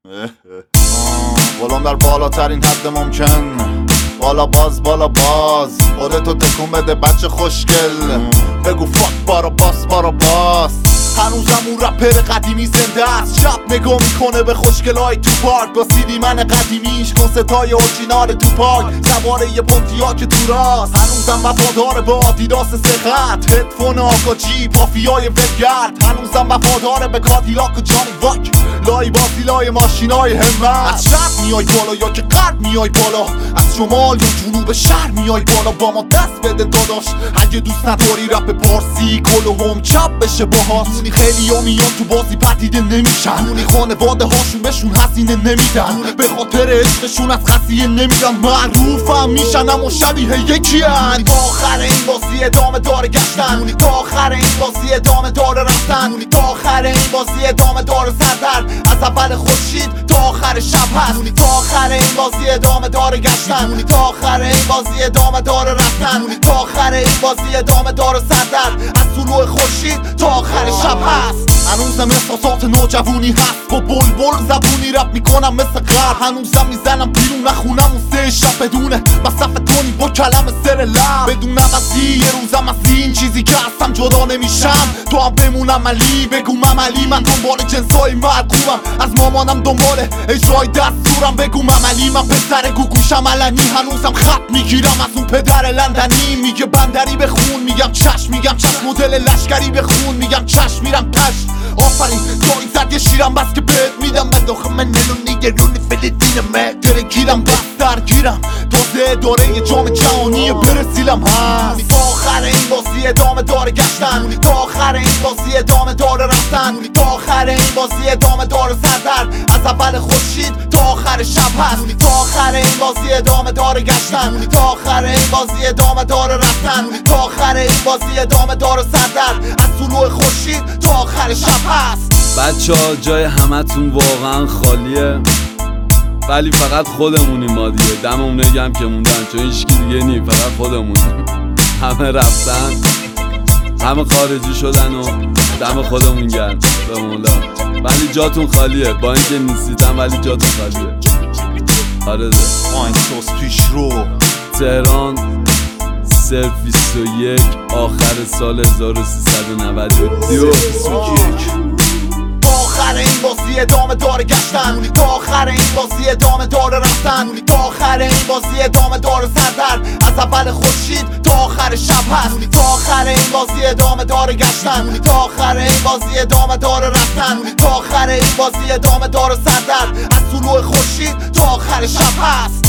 ولم در بالاترین حد ممکن، بالا باز خودتو تکون بده بچه خوشگل، بگو فاک باراباس. هنوزم اون رپر قدیمی زنده است، شب نگاه میکنه به خوشگلای تو پارک با سیدی من قدیمیش، کنستای اورجینال تو پارک، سواره یه پونتیاک تو راست. هنوزم وفادار به آدیداس سخت، هدفون آکاجی مافیای ولگرد. هنوزم وفادار به کادیلاک و جانی واک، لای بازی لای ماشینای همت. از شرق میای بالا یا که غرب میای بالا، از شمال یا جنوب شهر میای بالا، با ما دست بده داداش. اگه دوست نداری رپ پارسی کل هم چپ بشه باهات. خیلی ها میان تو بازی پدیده نمیشن، خانواده هاشون بهشون هزینه نمیدن، به خاطر عشقشون از قضیه نمیرن، معروفم میشن اما شبیه یکی هن. تا آخر این بازی ادامه داره گشتن، تا آخر این بازی ادامه داره رفتن، تا آخر این بازی ادامه داره سردر، از اول خورشید تا آخر شب هست. تا آخر این بازی ادامه داره گشتن، تا آخر این بازی ادامه داره رفتن، تا آخر این بازی ادامه داره سردر، از طلوع خورشید تا آخر شب هست. هنوزم احساسات نوجوانی هست، با بلبل زبونی رپ میکنم مثل غرب. هنوزم میزنم بیرون نخونم اون سه شب بدونه مصرف تونی با کلم سر لب، بدونم از یه روزم از این چیزی که هستم جدا نمیشم. تو هم بمونم علی بگو مملی، من دنبال جنسای مرگومم، از مامانم دنبال اجرای دستورم. بگو مملی من پسر گوگوشم علنی، هنوزم خط میگیرم از اون پدر لندنی. میگه بندری بخون میگم چشم، میگم چشم. مدل لشکری بخون میگم چشم، میرم تش. آفرین جایی زد یه شیرم بس که بهت میدم، من داخل من نلو نگرونی فلسطینمه، درگیرم بس درگیرم، تازه داره یه جام جهانی برسیلم هست. تا آخر این بازی ادامه داره گشتن، تا آخر این بازی ادامه داره رفتن، تا آخر این بازی ادامه داره سردر، از اول خورشید تا آخر شب هست. تا آخر این بازی ادامه داره گشتن، تا آخر این بازی ادامه داره رفتن، تا آخر این بازی ادامه داره سردر، از طلوع خورشید تا آخر شب هست. بچه‌ها جای همتون واقعا خالیه، ولی فقط خودمونیم ما دیگه. دممون نگم که موندن، چون هیچکی دیگه نی، فقط خودمون. همه رفتن، همه خارجی شدن و دم خودمون گرم به مولا. ولی جاتون خالیه، با اینکه نیستیدم ولی جاتون خالیه. آره ده آینسوس پیش رو تهران 021 آخر سال 1392. آخر این بازی ادامه داره گشتن، تا آخر این بازی ادامه داره رفتن، تا آخر این بازی ادامه داره سردر، از اول خورشید تا آخر شب هست. تا آخر این بازی ادامه داره گشتن، تا آخر این بازی ادامه داره رفتن، تا آخر این بازی ادامه داره سردر، از طلوع خورشید تا آخر شب هست.